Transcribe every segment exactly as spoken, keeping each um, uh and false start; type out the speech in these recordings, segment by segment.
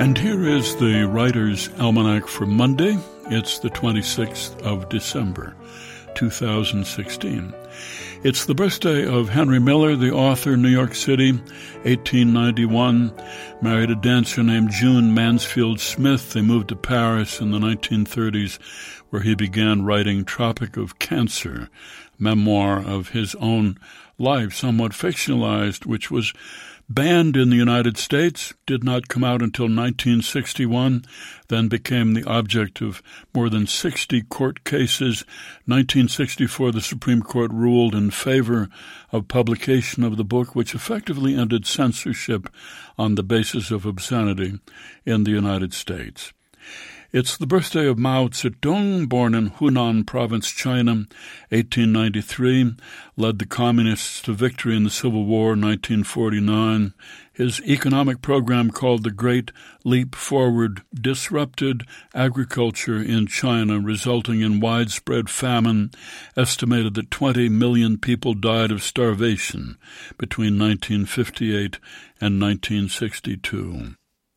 And here is the Writer's Almanac for Monday. It's the twenty-sixth of December, two thousand sixteen. It's the birthday of Henry Miller, the author, New York City, eighteen ninety-one. Married a dancer named June Mansfield Smith. They moved to Paris in the nineteen thirties, where he began writing Tropic of Cancer, memoir of his own life, somewhat fictionalized, which was banned in the United States, did not come out until nineteen sixty-one, then became the object of more than sixty court cases. nineteen sixty-four, the Supreme Court ruled in favor of publication of the book, which effectively ended censorship on the basis of obscenity in the United States. It's the birthday of Mao Zedong, born in Hunan Province, China, eighteen ninety-three, led the Communists to victory in the Civil War, nineteen forty-nine. His economic program, called the Great Leap Forward, disrupted agriculture in China, resulting in widespread famine. Estimated that twenty million people died of starvation between nineteen fifty-eight and nineteen sixty-two.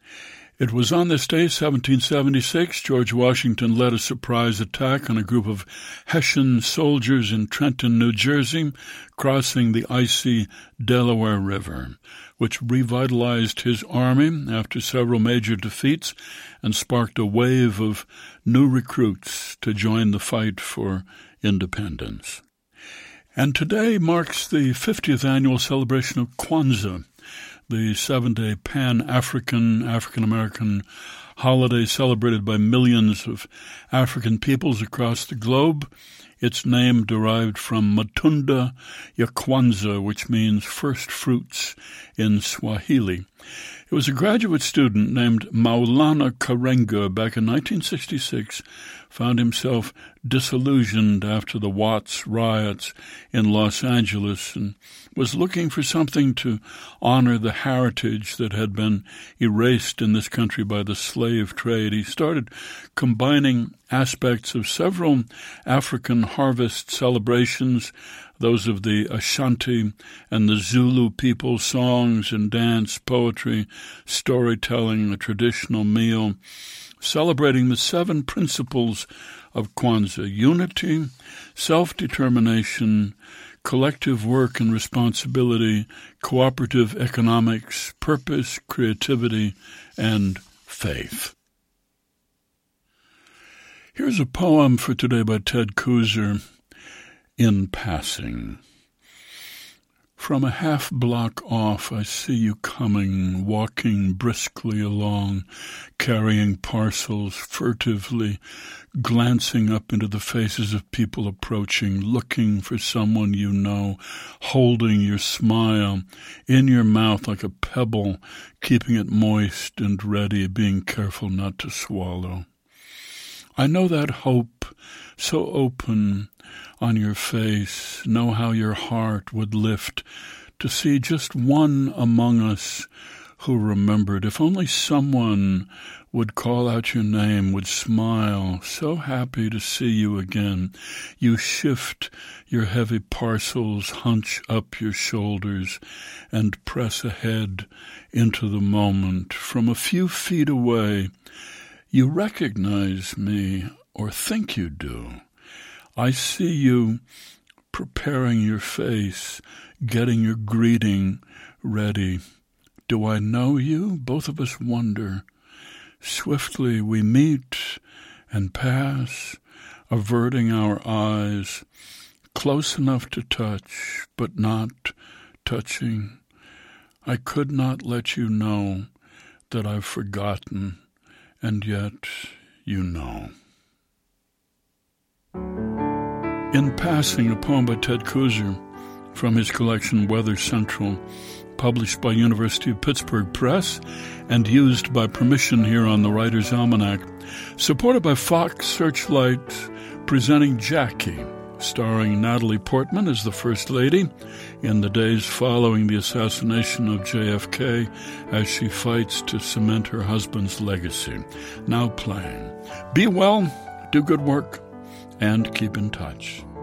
It was on this day, seventeen seventy-six, George Washington led a surprise attack on a group of Hessian soldiers in Trenton, New Jersey, crossing the icy Delaware River, which revitalized his army after several major defeats and sparked a wave of new recruits to join the fight for independence. And today marks the fiftieth annual celebration of Kwanzaa, the seven-day Pan-African, African-American holiday celebrated by millions of African peoples across the globe. Its name derived from Matunda ya Kwanzaa, which means first fruits in Swahili. It was a graduate student named Maulana Karenga back in nineteen sixty-six found himself disillusioned after the Watts riots in Los Angeles and was looking for something to honor the heritage that had been erased in this country by the slave trade. He started combining aspects of several African harvest celebrations, those of the Ashanti and the Zulu people, songs and dance, poetry, storytelling, a traditional meal, celebrating the seven principles of Kwanzaa: unity, self-determination, collective work and responsibility, cooperative economics, purpose, creativity, and faith. Here's a poem for today by Ted Kooser, In Passing. From a half block off, I see you coming, walking briskly along, carrying parcels furtively, glancing up into the faces of people approaching, looking for someone you know, holding your smile in your mouth like a pebble, keeping it moist and ready, being careful not to swallow. I know that hope, so open on your face, know how your heart would lift to see just one among us who remembered. If only someone would call out your name, would smile, so happy to see you again. You shift your heavy parcels, hunch up your shoulders, and press ahead into the moment. From a few feet away, you recognize me, or think you do. I see you preparing your face, getting your greeting ready. Do I know you? Both of us wonder. Swiftly we meet and pass, averting our eyes, close enough to touch, but not touching. I could not let you know that I've forgotten, and yet you know. In Passing, a poem by Ted Kooser from his collection Weather Central, published by University of Pittsburgh Press and used by permission here on the Writer's Almanac, supported by Fox Searchlight, presenting Jackie, starring Natalie Portman as the First Lady in the days following the assassination of J F K as she fights to cement her husband's legacy. Now playing. Be well, do good work, and keep in touch.